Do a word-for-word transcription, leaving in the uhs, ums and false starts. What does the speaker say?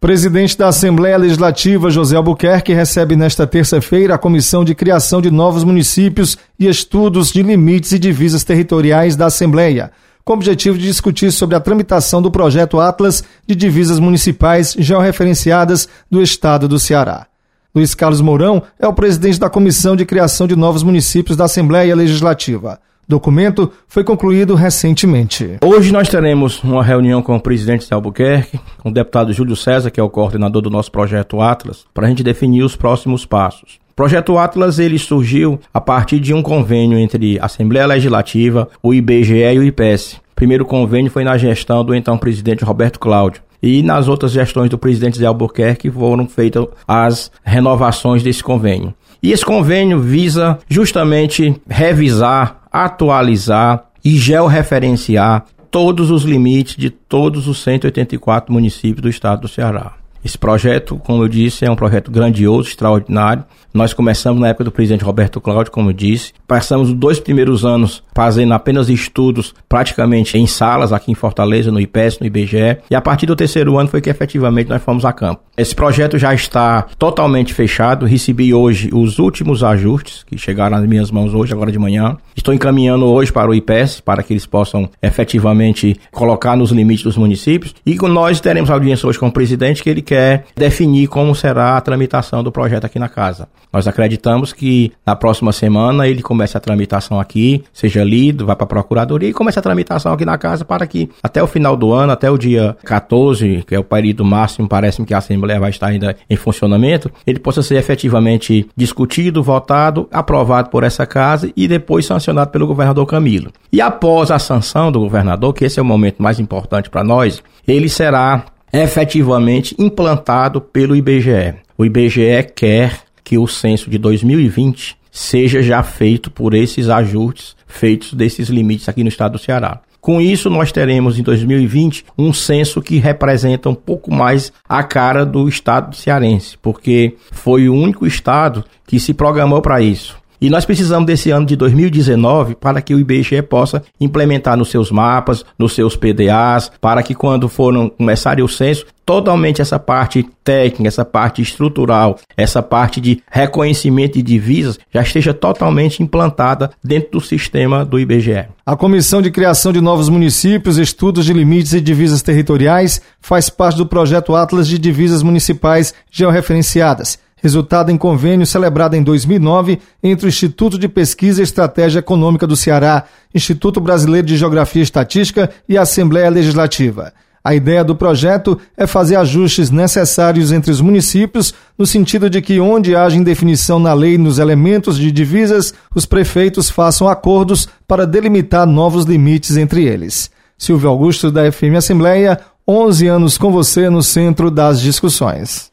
Presidente da Assembleia Legislativa, José Albuquerque, recebe nesta terça-feira a Comissão de Criação de Novos Municípios e Estudos de Limites e Divisas Territoriais da Assembleia, com o objetivo de discutir sobre a tramitação do projeto Atlas de Divisas Municipais Georreferenciadas do Estado do Ceará. Luiz Carlos Mourão é o presidente da Comissão de Criação de Novos Municípios da Assembleia Legislativa. O documento foi concluído recentemente. Hoje nós teremos uma reunião com o presidente de Albuquerque, com o deputado Júlio César, que é o coordenador do nosso projeto Atlas, para a gente definir os próximos passos. O projeto Atlas ele surgiu a partir de um convênio entre a Assembleia Legislativa, o I B G E e o I P E S. O primeiro convênio foi na gestão do então presidente Roberto Cláudio. E nas outras gestões do presidente Zé Albuquerque foram feitas as renovações desse convênio. E esse convênio visa justamente revisar, atualizar e georreferenciar todos os limites de todos os cento e oitenta e quatro municípios do estado do Ceará. Esse projeto, como eu disse, é um projeto grandioso, extraordinário. Nós começamos na época do presidente Roberto Cláudio, como eu disse. Passamos os dois primeiros anos fazendo apenas estudos praticamente em salas aqui em Fortaleza, no I P E S, no I B G E. E a partir do terceiro ano foi que efetivamente nós fomos a campo. Esse projeto já está totalmente fechado. Recebi hoje os últimos ajustes que chegaram nas minhas mãos hoje, agora de manhã. Estou encaminhando hoje para o I P E S, para que eles possam efetivamente colocar nos limites dos municípios. E nós teremos audiência hoje com o presidente, que ele quer definir como será a tramitação do projeto aqui na casa. Nós acreditamos que na próxima semana ele comece a tramitação aqui, seja lido, vá para a Procuradoria e comece a tramitação aqui na casa para que até o final do ano, até o dia quatorze, que é o período máximo, parece-me que a Assembleia vai estar ainda em funcionamento, ele possa ser efetivamente discutido, votado, aprovado por essa casa e depois sancionado pelo governador Camilo. E após a sanção do governador, que esse é o momento mais importante para nós, ele será efetivamente implantado pelo I B G E. O I B G E quer que o censo de dois mil e vinte seja já feito por esses ajustes feitos desses limites aqui no estado do Ceará. Com isso, nós teremos em dois mil e vinte um censo que representa um pouco mais a cara do estado cearense, porque foi o único estado que se programou para isso. E nós precisamos desse ano de dois mil e dezenove para que o I B G E possa implementar nos seus mapas, nos seus P D As, para que quando foram começarem o censo, totalmente essa parte técnica, essa parte estrutural, essa parte de reconhecimento de divisas já esteja totalmente implantada dentro do sistema do I B G E. A Comissão de Criação de Novos Municípios, Estudos de Limites e Divisas Territoriais faz parte do projeto Atlas de Divisas Municipais Georreferenciadas, resultado em convênio celebrado em dois mil e nove entre o Instituto de Pesquisa e Estratégia Econômica do Ceará, Instituto Brasileiro de Geografia e Estatística e a Assembleia Legislativa. A ideia do projeto é fazer ajustes necessários entre os municípios, no sentido de que onde haja indefinição na lei nos elementos de divisas, os prefeitos façam acordos para delimitar novos limites entre eles. Silvio Augusto, da F M Assembleia, onze anos com você no centro das discussões.